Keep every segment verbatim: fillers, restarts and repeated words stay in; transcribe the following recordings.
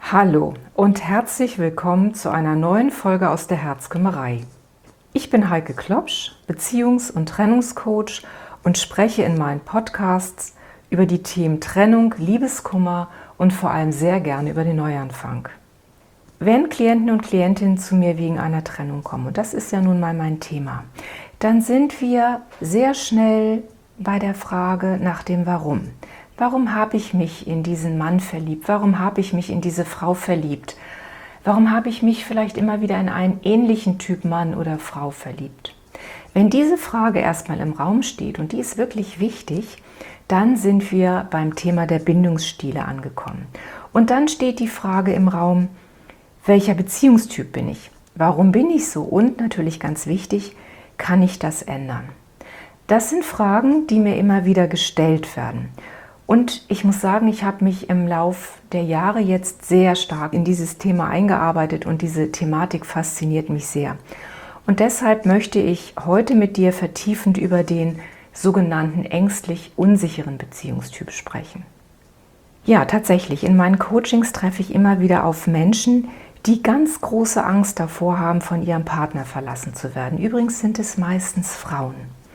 Hallo und herzlich willkommen zu einer neuen Folge aus der Herzkümmerei. Ich bin Heike Klopsch, Beziehungs- und Trennungscoach und spreche in meinen Podcasts über die Themen Trennung, Liebeskummer und vor allem sehr gerne über den Neuanfang. Wenn Klienten und Klientinnen zu mir wegen einer Trennung kommen, und das ist ja nun mal mein Thema, dann sind wir sehr schnell bei der Frage nach dem Warum. Warum habe ich mich in diesen Mann verliebt? Warum habe ich mich in diese Frau verliebt? Warum habe ich mich vielleicht immer wieder in einen ähnlichen Typ Mann oder Frau verliebt? Wenn diese Frage erstmal im Raum steht, und die ist wirklich wichtig, dann sind wir beim Thema der Bindungsstile angekommen. Und dann steht die Frage im Raum, welcher Beziehungstyp bin ich? Warum bin ich so? Und natürlich ganz wichtig, kann ich das ändern? Das sind Fragen, die mir immer wieder gestellt werden. Und ich muss sagen, ich habe mich im Lauf der Jahre jetzt sehr stark in dieses Thema eingearbeitet und diese Thematik fasziniert mich sehr. Und deshalb möchte ich heute mit dir vertiefend über den sogenannten ängstlich unsicheren Beziehungstyp sprechen. Ja, tatsächlich, in meinen Coachings treffe ich immer wieder auf Menschen, die ganz große Angst davor haben, von ihrem Partner verlassen zu werden. Übrigens sind es meistens Frauen.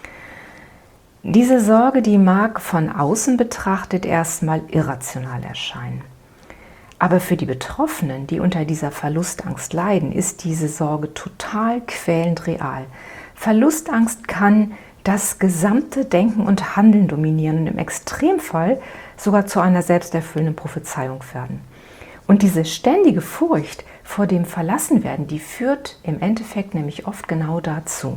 Diese Sorge, die mag von außen betrachtet erstmal irrational erscheinen. Aber für die Betroffenen, die unter dieser Verlustangst leiden, ist diese Sorge total quälend real. Verlustangst kann das gesamte Denken und Handeln dominieren und im Extremfall sogar zu einer selbsterfüllenden Prophezeiung werden. Und diese ständige Furcht vor dem Verlassenwerden, die führt im Endeffekt nämlich oft genau dazu.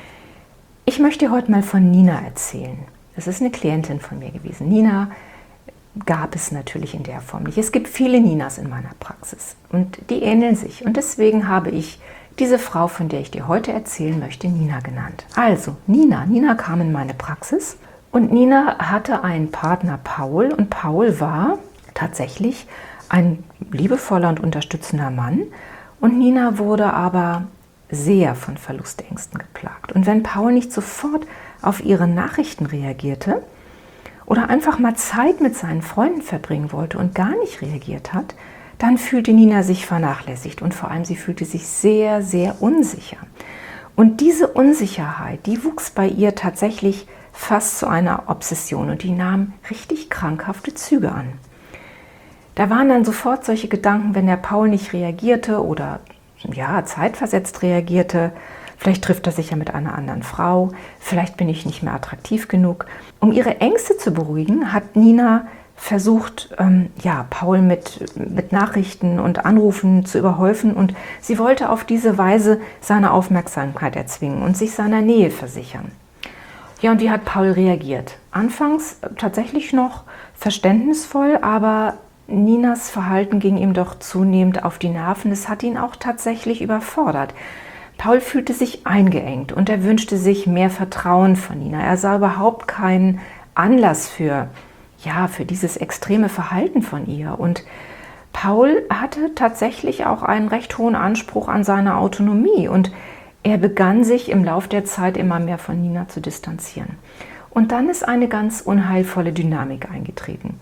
Ich möchte dir heute mal von Nina erzählen. Das ist eine Klientin von mir gewesen. Nina gab es natürlich in der Form nicht. Es gibt viele Ninas in meiner Praxis und die ähneln sich. Und deswegen habe ich diese Frau, von der ich dir heute erzählen möchte, Nina genannt. Also Nina. Nina kam in meine Praxis und Nina hatte einen Partner, Paul. Und Paul war tatsächlich ein liebevoller und unterstützender Mann. Und Nina wurde aber sehr von Verlustängsten geplagt. Und wenn Paul nicht sofort auf ihre Nachrichten reagierte oder einfach mal Zeit mit seinen Freunden verbringen wollte und gar nicht reagiert hat, dann fühlte Nina sich vernachlässigt und vor allem sie fühlte sich sehr, sehr unsicher. Und diese Unsicherheit, die wuchs bei ihr tatsächlich fast zu einer Obsession und die nahm richtig krankhafte Züge an. Da waren dann sofort solche Gedanken, wenn der Paul nicht reagierte oder ja, zeitversetzt reagierte, vielleicht trifft er sich ja mit einer anderen Frau, vielleicht bin ich nicht mehr attraktiv genug. Um ihre Ängste zu beruhigen, hat Nina versucht, ähm, ja, Paul mit, mit Nachrichten und Anrufen zu überhäufen und sie wollte auf diese Weise seine Aufmerksamkeit erzwingen und sich seiner Nähe versichern. Ja, und wie hat Paul reagiert? Anfangs tatsächlich noch verständnisvoll, aber Ninas Verhalten ging ihm doch zunehmend auf die Nerven. Es hat ihn auch tatsächlich überfordert. Paul fühlte sich eingeengt und er wünschte sich mehr Vertrauen von Nina. Er sah überhaupt keinen Anlass für, ja, für dieses extreme Verhalten von ihr. Und Paul hatte tatsächlich auch einen recht hohen Anspruch an seine Autonomie und er begann sich im Lauf der Zeit immer mehr von Nina zu distanzieren. Und dann ist eine ganz unheilvolle Dynamik eingetreten.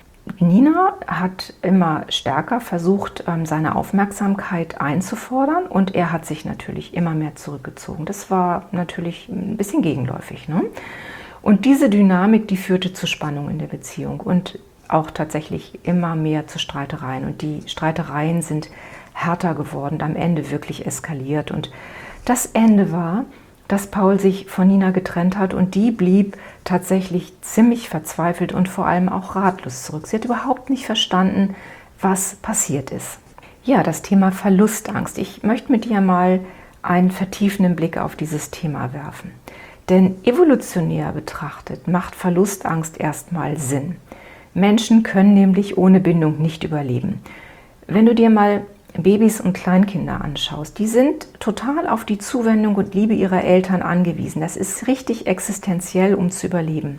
Nina hat immer stärker versucht, seine Aufmerksamkeit einzufordern und er hat sich natürlich immer mehr zurückgezogen. Das war natürlich ein bisschen gegenläufig, ne? Und diese Dynamik, die führte zu Spannung in der Beziehung und auch tatsächlich immer mehr zu Streitereien. Und die Streitereien sind härter geworden, am Ende wirklich eskaliert. Und das Ende war, dass Paul sich von Nina getrennt hat und die blieb tatsächlich ziemlich verzweifelt und vor allem auch ratlos zurück. Sie hat überhaupt nicht verstanden, was passiert ist. Ja, das Thema Verlustangst. Ich möchte mit dir mal einen vertiefenden Blick auf dieses Thema werfen. Denn evolutionär betrachtet macht Verlustangst erstmal Sinn. Menschen können nämlich ohne Bindung nicht überleben. Wenn du dir mal Babys und Kleinkinder anschaust, die sind total auf die Zuwendung und Liebe ihrer Eltern angewiesen. Das ist richtig existenziell, um zu überleben.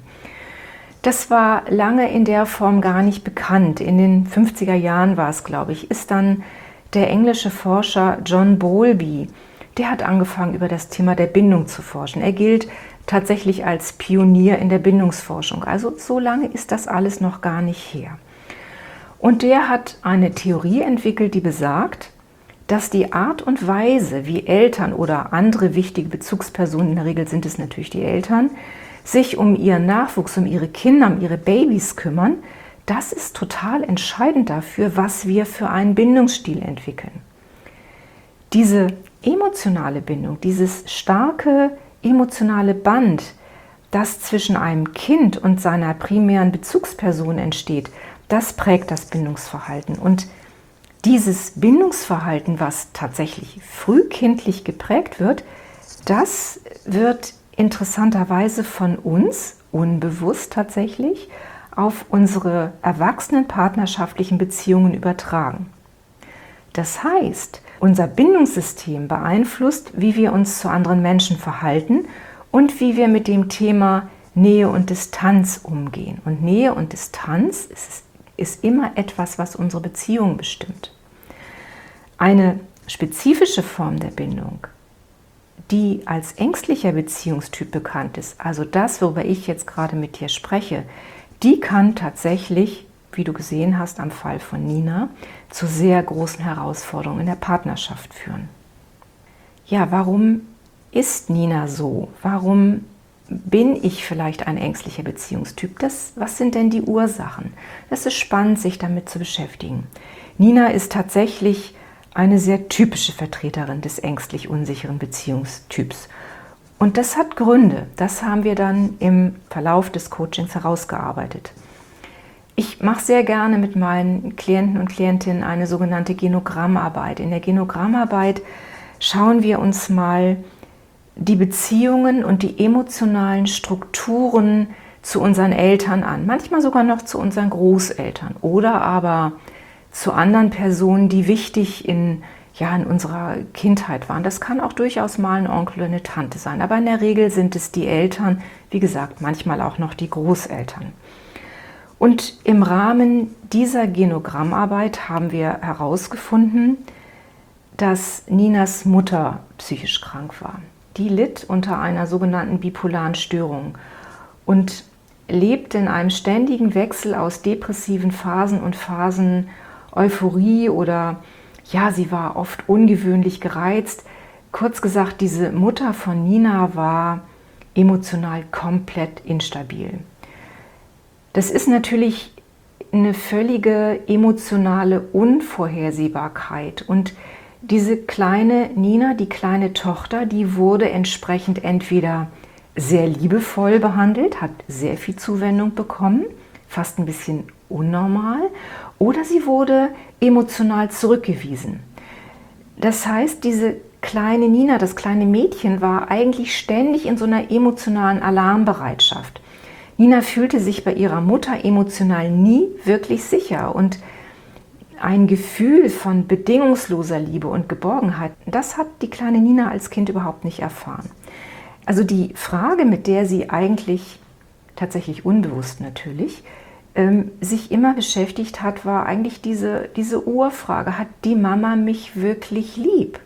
Das war lange in der Form gar nicht bekannt. In den fünfziger Jahren war es, glaube ich, ist dann der englische Forscher John Bowlby, der hat angefangen, über das Thema der Bindung zu forschen. Er gilt tatsächlich als Pionier in der Bindungsforschung. Also so lange ist das alles noch gar nicht her. Und der hat eine Theorie entwickelt, die besagt, dass die Art und Weise, wie Eltern oder andere wichtige Bezugspersonen, in der Regel sind es natürlich die Eltern, sich um ihren Nachwuchs, um ihre Kinder, um ihre Babys kümmern, das ist total entscheidend dafür, was wir für einen Bindungsstil entwickeln. Diese emotionale Bindung, dieses starke emotionale Band, das zwischen einem Kind und seiner primären Bezugsperson entsteht, das prägt das Bindungsverhalten. Und dieses Bindungsverhalten, was tatsächlich frühkindlich geprägt wird, das wird interessanterweise von uns, unbewusst tatsächlich, auf unsere erwachsenen partnerschaftlichen Beziehungen übertragen. Das heißt, unser Bindungssystem beeinflusst, wie wir uns zu anderen Menschen verhalten und wie wir mit dem Thema Nähe und Distanz umgehen. Und Nähe und Distanz ist, ist immer etwas, was unsere Beziehung bestimmt. Eine spezifische Form der Bindung, die als ängstlicher Beziehungstyp bekannt ist, also das, worüber ich jetzt gerade mit dir spreche, die kann tatsächlich, wie du gesehen hast am Fall von Nina, zu sehr großen Herausforderungen in der Partnerschaft führen. Ja, warum ist Nina so? Warum bin ich vielleicht ein ängstlicher Beziehungstyp? Das, was sind denn die Ursachen? Es ist spannend, sich damit zu beschäftigen. Nina ist tatsächlich eine sehr typische Vertreterin des ängstlich unsicheren Beziehungstyps. Und das hat Gründe. Das haben wir dann im Verlauf des Coachings herausgearbeitet. Ich mache sehr gerne mit meinen Klienten und Klientinnen eine sogenannte Genogrammarbeit. In der Genogrammarbeit schauen wir uns mal die Beziehungen und die emotionalen Strukturen zu unseren Eltern an. Manchmal sogar noch zu unseren Großeltern oder aber zu anderen Personen, die wichtig in, ja, in unserer Kindheit waren. Das kann auch durchaus mal ein Onkel oder eine Tante sein, aber in der Regel sind es die Eltern, wie gesagt, manchmal auch noch die Großeltern. Und im Rahmen dieser Genogrammarbeit haben wir herausgefunden, dass Ninas Mutter psychisch krank war. Die litt unter einer sogenannten bipolaren Störung und lebte in einem ständigen Wechsel aus depressiven Phasen und Phasen Euphorie oder ja, sie war oft ungewöhnlich gereizt. Kurz gesagt, diese Mutter von Nina war emotional komplett instabil. Das ist natürlich eine völlige emotionale Unvorhersehbarkeit und diese kleine Nina, die kleine Tochter, die wurde entsprechend entweder sehr liebevoll behandelt, hat sehr viel Zuwendung bekommen, fast ein bisschen unnormal, oder sie wurde emotional zurückgewiesen. Das heißt, diese kleine Nina, das kleine Mädchen, war eigentlich ständig in so einer emotionalen Alarmbereitschaft. Nina fühlte sich bei ihrer Mutter emotional nie wirklich sicher und ein Gefühl von bedingungsloser Liebe und Geborgenheit, das hat die kleine Nina als Kind überhaupt nicht erfahren. Also die Frage, mit der sie eigentlich, tatsächlich unbewusst natürlich, ähm, sich immer beschäftigt hat, war eigentlich diese, diese Urfrage, hat die Mama mich wirklich lieb?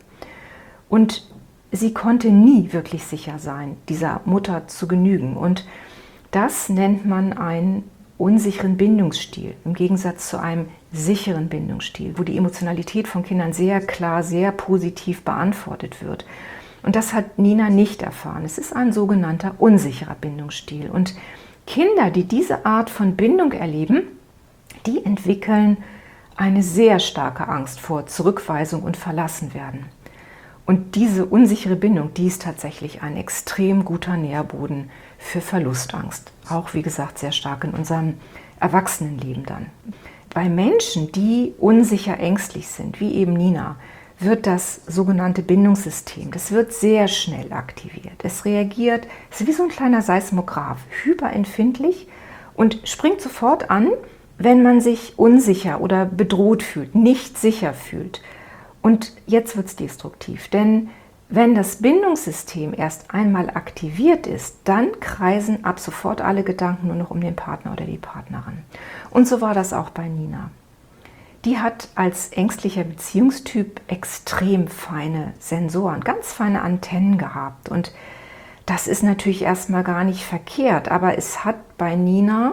Und sie konnte nie wirklich sicher sein, dieser Mutter zu genügen. Und das nennt man einen unsicheren Bindungsstil, im Gegensatz zu einem sicheren Bindungsstil, wo die Emotionalität von Kindern sehr klar, sehr positiv beantwortet wird. Und das hat Nina nicht erfahren. Es ist ein sogenannter unsicherer Bindungsstil. Und Kinder, die diese Art von Bindung erleben, die entwickeln eine sehr starke Angst vor Zurückweisung und Verlassenwerden. Und diese unsichere Bindung, die ist tatsächlich ein extrem guter Nährboden für Verlustangst. Auch, wie gesagt, sehr stark in unserem Erwachsenenleben dann. Bei Menschen, die unsicher ängstlich sind, wie eben Nina, wird das sogenannte Bindungssystem, das wird sehr schnell aktiviert. Es reagiert, es ist wie so ein kleiner Seismograph, hyperempfindlich und springt sofort an, wenn man sich unsicher oder bedroht fühlt, nicht sicher fühlt. Und jetzt wird es destruktiv, denn wenn das Bindungssystem erst einmal aktiviert ist, dann kreisen ab sofort alle Gedanken nur noch um den Partner oder die Partnerin. Und so war das auch bei Nina. Die hat als ängstlicher Beziehungstyp extrem feine Sensoren, ganz feine Antennen gehabt. Und das ist natürlich erstmal gar nicht verkehrt, aber es hat bei Nina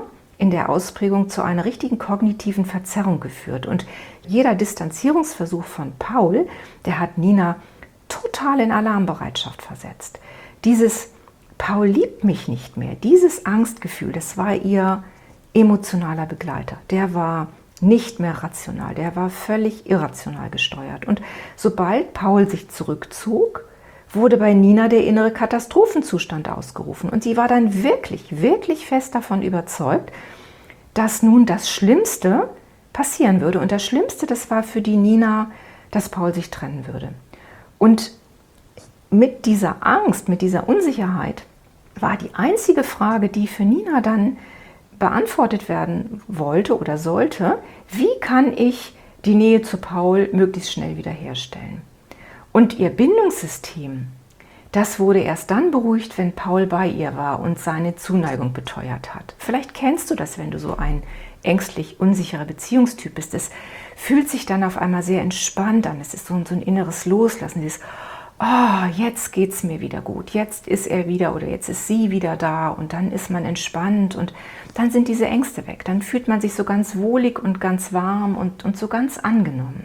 in der Ausprägung zu einer richtigen kognitiven Verzerrung geführt. Und jeder Distanzierungsversuch von Paul, der hat Nina total in Alarmbereitschaft versetzt. Dieses Paul liebt mich nicht mehr, dieses Angstgefühl, das war ihr emotionaler Begleiter. Der war nicht mehr rational, der war völlig irrational gesteuert. Und sobald Paul sich zurückzog, wurde bei Nina der innere Katastrophenzustand ausgerufen. Und sie war dann wirklich, wirklich fest davon überzeugt, dass nun das Schlimmste passieren würde. Und das Schlimmste, das war für die Nina, dass Paul sich trennen würde. Und mit dieser Angst, mit dieser Unsicherheit war die einzige Frage, die für Nina dann beantwortet werden wollte oder sollte, wie kann ich die Nähe zu Paul möglichst schnell wiederherstellen? Und ihr Bindungssystem, das wurde erst dann beruhigt, wenn Paul bei ihr war und seine Zuneigung beteuert hat. Vielleicht kennst du das, wenn du so ein ängstlich unsicherer Beziehungstyp bist. Es fühlt sich dann auf einmal sehr entspannt an. Es ist so ein, so ein inneres Loslassen, dieses oh, jetzt geht's mir wieder gut, jetzt ist er wieder oder jetzt ist sie wieder da und dann ist man entspannt und dann sind diese Ängste weg. Dann fühlt man sich so ganz wohlig und ganz warm und, und so ganz angenommen.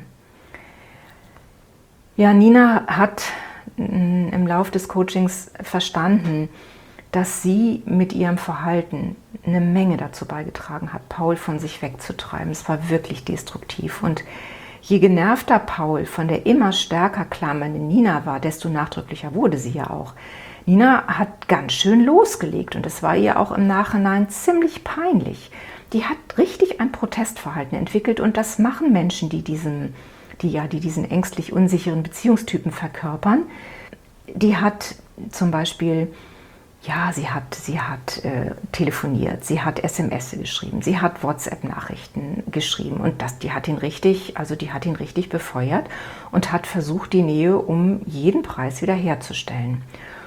Ja, Nina hat im Lauf des Coachings verstanden, dass sie mit ihrem Verhalten eine Menge dazu beigetragen hat, Paul von sich wegzutreiben. Es war wirklich destruktiv. Und je genervter Paul von der immer stärker klammernden Nina war, desto nachdrücklicher wurde sie ja auch. Nina hat ganz schön losgelegt und es war ihr auch im Nachhinein ziemlich peinlich. Die hat richtig ein Protestverhalten entwickelt und das machen Menschen, die diesen die ja, die diesen ängstlich unsicheren Beziehungstypen verkörpern. Die hat zum Beispiel, ja, sie hat, sie hat äh, telefoniert, sie hat S M S geschrieben, sie hat WhatsApp-Nachrichten geschrieben und das, die hat ihn richtig, also die hat ihn richtig befeuert und hat versucht, die Nähe um jeden Preis wiederherzustellen.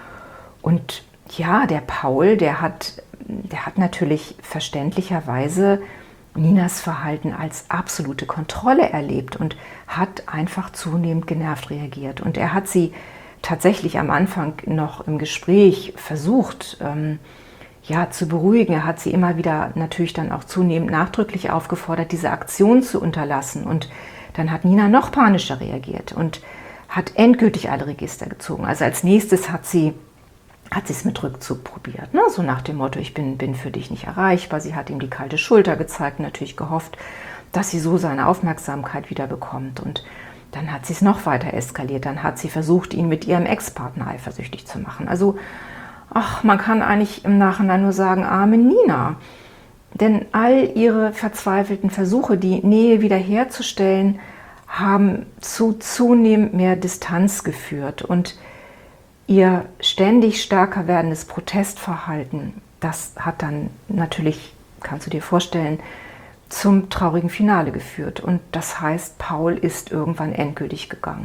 Und ja, der Paul, der hat, der hat natürlich verständlicherweise Ninas Verhalten als absolute Kontrolle erlebt und hat einfach zunehmend genervt reagiert. Und er hat sie tatsächlich am Anfang noch im Gespräch versucht, ähm, ja, zu beruhigen. Er hat sie immer wieder natürlich dann auch zunehmend nachdrücklich aufgefordert, diese Aktion zu unterlassen. Und dann hat Nina noch panischer reagiert und hat endgültig alle Register gezogen. Also als nächstes hat sie hat sie es mit Rückzug probiert, ne? So nach dem Motto, ich bin, bin für dich nicht erreichbar. Sie hat ihm die kalte Schulter gezeigt, natürlich gehofft, dass sie so seine Aufmerksamkeit wieder bekommt. Und dann hat sie es noch weiter eskaliert. Dann hat sie versucht, ihn mit ihrem Ex-Partner eifersüchtig zu machen. Also, ach, man kann eigentlich im Nachhinein nur sagen, arme Nina. Denn all ihre verzweifelten Versuche, die Nähe wiederherzustellen, haben zu zunehmend mehr Distanz geführt. Und ihr ständig stärker werdendes Protestverhalten, das hat dann natürlich, kannst du dir vorstellen, zum traurigen Finale geführt. Und das heißt, Paul ist irgendwann endgültig gegangen.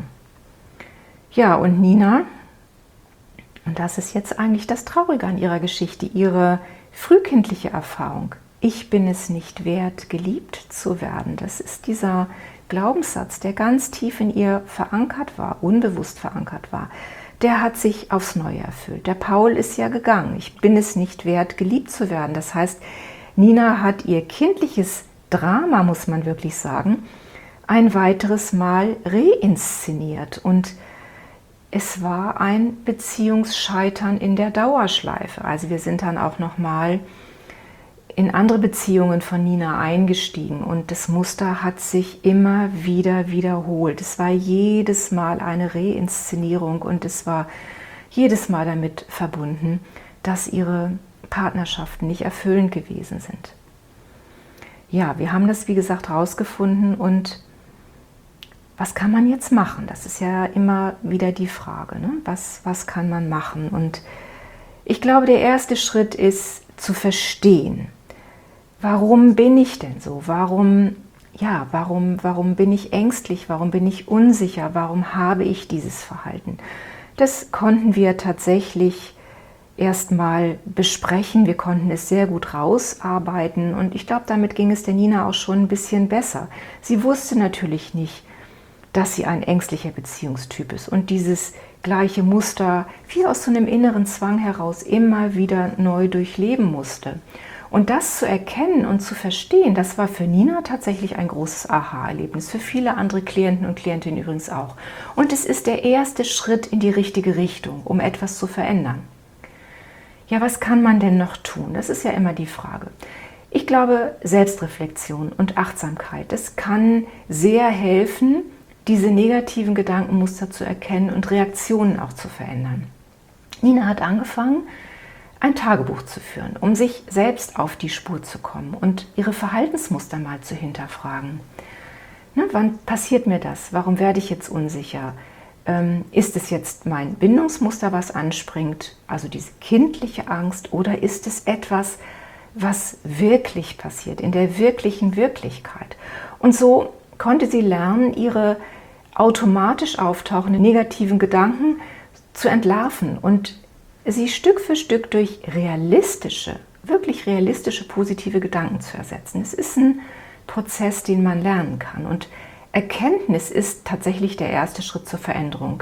Ja, und Nina, und das ist jetzt eigentlich das Traurige an ihrer Geschichte, ihre frühkindliche Erfahrung. Ich bin es nicht wert, geliebt zu werden. Das ist dieser Glaubenssatz, der ganz tief in ihr verankert war, unbewusst verankert war. Der hat sich aufs Neue erfüllt. Der Paul ist ja gegangen. Ich bin es nicht wert, geliebt zu werden. Das heißt, Nina hat ihr kindliches Drama, muss man wirklich sagen, ein weiteres Mal reinszeniert. Und es war ein Beziehungsscheitern in der Dauerschleife. Also wir sind dann auch noch mal in andere Beziehungen von Nina eingestiegen und das Muster hat sich immer wieder wiederholt. Es war jedes Mal eine Reinszenierung und es war jedes Mal damit verbunden, dass ihre Partnerschaften nicht erfüllend gewesen sind. Ja, wir haben das, wie gesagt, rausgefunden und was kann man jetzt machen? Das ist ja immer wieder die Frage, ne? Was, was kann man machen? Und ich glaube, der erste Schritt ist zu verstehen, warum bin ich denn so? Warum, ja, warum, warum bin ich ängstlich? Warum bin ich unsicher? Warum habe ich dieses Verhalten? Das konnten wir tatsächlich erstmal besprechen. Wir konnten es sehr gut rausarbeiten und ich glaube, damit ging es der Nina auch schon ein bisschen besser. Sie wusste natürlich nicht, dass sie ein ängstlicher Beziehungstyp ist und dieses gleiche Muster wie aus so einem inneren Zwang heraus immer wieder neu durchleben musste. Und das zu erkennen und zu verstehen, das war für Nina tatsächlich ein großes Aha-Erlebnis, für viele andere Klienten und Klientinnen übrigens auch. Und es ist der erste Schritt in die richtige Richtung, um etwas zu verändern. Ja, was kann man denn noch tun? Das ist ja immer die Frage. Ich glaube, Selbstreflexion und Achtsamkeit, das kann sehr helfen, diese negativen Gedankenmuster zu erkennen und Reaktionen auch zu verändern. Nina hat angefangen, ein Tagebuch zu führen, um sich selbst auf die Spur zu kommen und ihre Verhaltensmuster mal zu hinterfragen. Ne, wann passiert mir das? Warum werde ich jetzt unsicher? Ähm, ist es jetzt mein Bindungsmuster, was anspringt, also diese kindliche Angst, oder ist es etwas, was wirklich passiert, in der wirklichen Wirklichkeit? Und so konnte sie lernen, ihre automatisch auftauchenden negativen Gedanken zu entlarven und sie Stück für Stück durch realistische, wirklich realistische, positive Gedanken zu ersetzen. Es ist ein Prozess, den man lernen kann. Und Erkenntnis ist tatsächlich der erste Schritt zur Veränderung.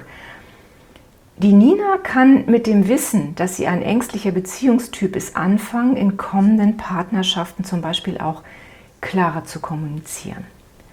Die Nina kann mit dem Wissen, dass sie ein ängstlicher Beziehungstyp ist, anfangen, in kommenden Partnerschaften zum Beispiel auch klarer zu kommunizieren.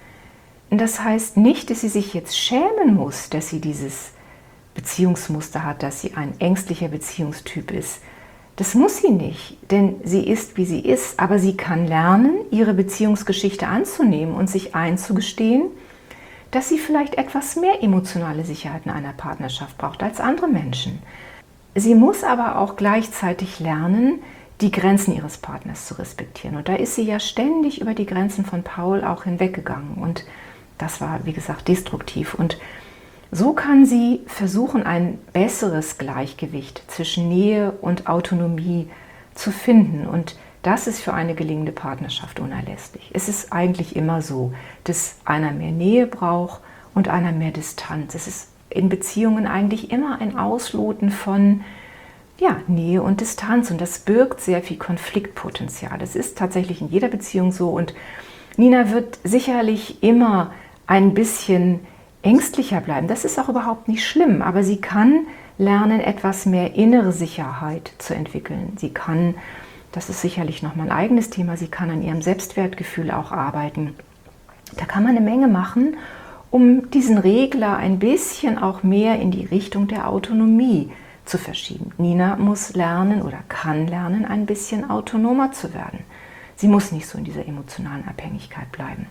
Und das heißt nicht, dass sie sich jetzt schämen muss, dass sie dieses Beziehungsmuster hat, dass sie ein ängstlicher Beziehungstyp ist. Das muss sie nicht, denn sie ist, wie sie ist, aber sie kann lernen, ihre Beziehungsgeschichte anzunehmen und sich einzugestehen, dass sie vielleicht etwas mehr emotionale Sicherheit in einer Partnerschaft braucht als andere Menschen. Sie muss aber auch gleichzeitig lernen, die Grenzen ihres Partners zu respektieren. Und da ist sie ja ständig über die Grenzen von Paul auch hinweggegangen. Und das war, wie gesagt, destruktiv. Und so kann sie versuchen, ein besseres Gleichgewicht zwischen Nähe und Autonomie zu finden. Und das ist für eine gelingende Partnerschaft unerlässlich. Es ist eigentlich immer so, dass einer mehr Nähe braucht und einer mehr Distanz. Es ist in Beziehungen eigentlich immer ein Ausloten von ja, Nähe und Distanz. Und das birgt sehr viel Konfliktpotenzial. Das ist tatsächlich in jeder Beziehung so. Und Nina wird sicherlich immer ein bisschen ängstlicher bleiben. Das ist auch überhaupt nicht schlimm, aber sie kann lernen, etwas mehr innere Sicherheit zu entwickeln. Sie kann, das ist sicherlich noch mein eigenes Thema, sie kann an ihrem Selbstwertgefühl auch arbeiten. Da kann man eine Menge machen, um diesen Regler ein bisschen auch mehr in die Richtung der Autonomie zu verschieben. Nina muss lernen oder kann lernen, ein bisschen autonomer zu werden. Sie muss nicht so in dieser emotionalen Abhängigkeit bleiben.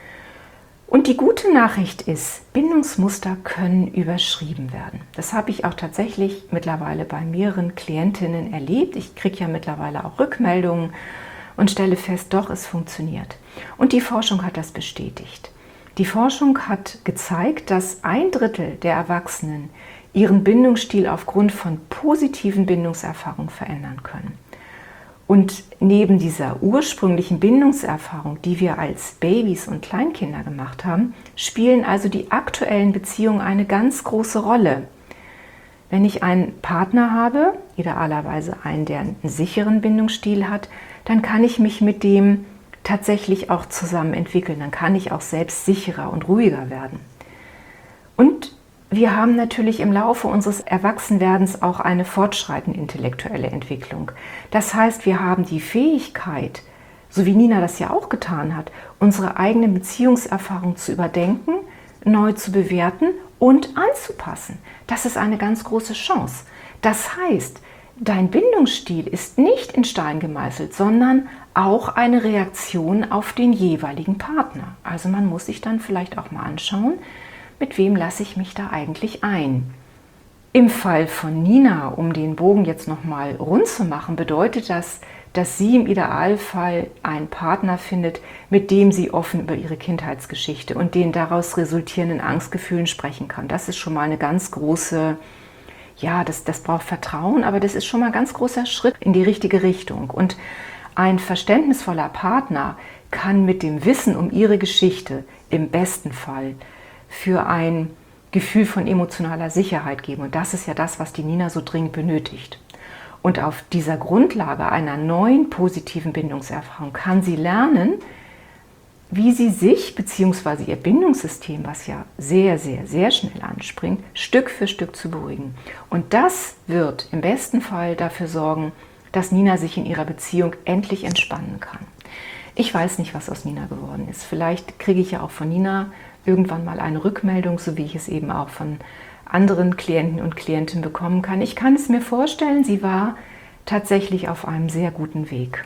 Und die gute Nachricht ist, Bindungsmuster können überschrieben werden. Das habe ich auch tatsächlich mittlerweile bei mehreren Klientinnen erlebt. Ich kriege ja mittlerweile auch Rückmeldungen und stelle fest, doch, es funktioniert. Und die Forschung hat das bestätigt. Die Forschung hat gezeigt, dass ein Drittel der Erwachsenen ihren Bindungsstil aufgrund von positiven Bindungserfahrungen verändern können. Und neben dieser ursprünglichen Bindungserfahrung, die wir als Babys und Kleinkinder gemacht haben, spielen also die aktuellen Beziehungen eine ganz große Rolle. Wenn ich einen Partner habe, idealerweise einen, der einen sicheren Bindungsstil hat, dann kann ich mich mit dem tatsächlich auch zusammen entwickeln. Dann kann ich auch selbst sicherer und ruhiger werden. Und wir haben natürlich im Laufe unseres Erwachsenwerdens auch eine fortschreitende intellektuelle Entwicklung. Das heißt, wir haben die Fähigkeit, so wie Nina das ja auch getan hat, unsere eigene Beziehungserfahrung zu überdenken, neu zu bewerten und anzupassen. Das ist eine ganz große Chance. Das heißt, dein Bindungsstil ist nicht in Stein gemeißelt, sondern auch eine Reaktion auf den jeweiligen Partner. Also man muss sich dann vielleicht auch mal anschauen, mit wem lasse ich mich da eigentlich ein? Im Fall von Nina, um den Bogen jetzt nochmal rund zu machen, bedeutet das, dass sie im Idealfall einen Partner findet, mit dem sie offen über ihre Kindheitsgeschichte und den daraus resultierenden Angstgefühlen sprechen kann. Das ist schon mal eine ganz große, ja, das, das braucht Vertrauen, aber das ist schon mal ein ganz großer Schritt in die richtige Richtung. Und ein verständnisvoller Partner kann mit dem Wissen um ihre Geschichte im besten Fall für ein Gefühl von emotionaler Sicherheit geben. Und das ist ja das, was die Nina so dringend benötigt. Und auf dieser Grundlage einer neuen positiven Bindungserfahrung kann sie lernen, wie sie sich bzw. ihr Bindungssystem, was ja sehr, sehr, sehr schnell anspringt, Stück für Stück zu beruhigen. Und das wird im besten Fall dafür sorgen, dass Nina sich in ihrer Beziehung endlich entspannen kann. Ich weiß nicht, was aus Nina geworden ist. Vielleicht kriege ich ja auch von Nina irgendwann mal eine Rückmeldung, so wie ich es eben auch von anderen Klienten und Klientinnen bekommen kann. Ich kann es mir vorstellen, sie war tatsächlich auf einem sehr guten Weg.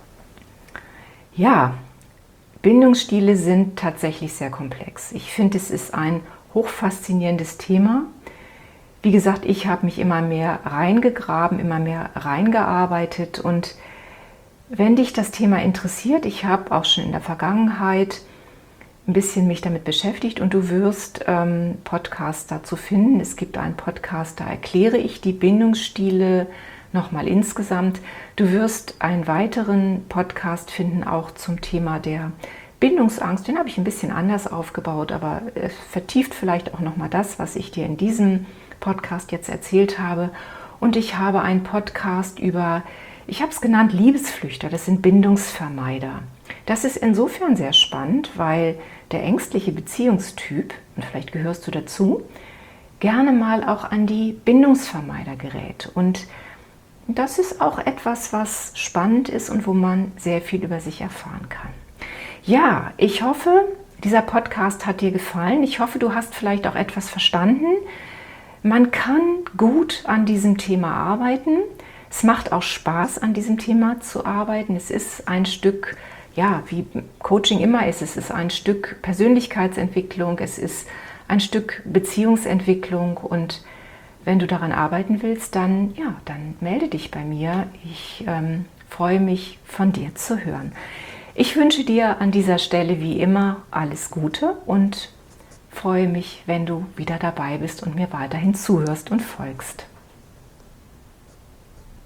Ja, Bindungsstile sind tatsächlich sehr komplex. Ich finde, es ist ein hochfaszinierendes Thema. Wie gesagt, ich habe mich immer mehr reingegraben, immer mehr reingearbeitet, und wenn dich das Thema interessiert, ich habe auch schon in der Vergangenheit ein bisschen mich damit beschäftigt, und du wirst ähm, Podcasts dazu finden. Es gibt einen Podcast, da erkläre ich die Bindungsstile nochmal insgesamt. Du wirst einen weiteren Podcast finden, auch zum Thema der Bindungsangst. Den habe ich ein bisschen anders aufgebaut, aber es vertieft vielleicht auch nochmal das, was ich dir in diesem Podcast jetzt erzählt habe. Und ich habe einen Podcast über, ich habe es genannt, Liebesflüchter. Das sind Bindungsvermeider. Das ist insofern sehr spannend, weil der ängstliche Beziehungstyp, und vielleicht gehörst du dazu, gerne mal auch an die Bindungsvermeider gerät. Und das ist auch etwas, was spannend ist und wo man sehr viel über sich erfahren kann. Ja, ich hoffe, dieser Podcast hat dir gefallen. Ich hoffe, du hast vielleicht auch etwas verstanden. Man kann gut an diesem Thema arbeiten. Es macht auch Spaß, an diesem Thema zu arbeiten. Es ist ein Stück, ja, wie Coaching immer ist, es ist ein Stück Persönlichkeitsentwicklung, es ist ein Stück Beziehungsentwicklung, und wenn du daran arbeiten willst, dann, ja, dann melde dich bei mir. Ich ähm, freue mich, von dir zu hören. Ich wünsche dir an dieser Stelle wie immer alles Gute und freue mich, wenn du wieder dabei bist und mir weiterhin zuhörst und folgst.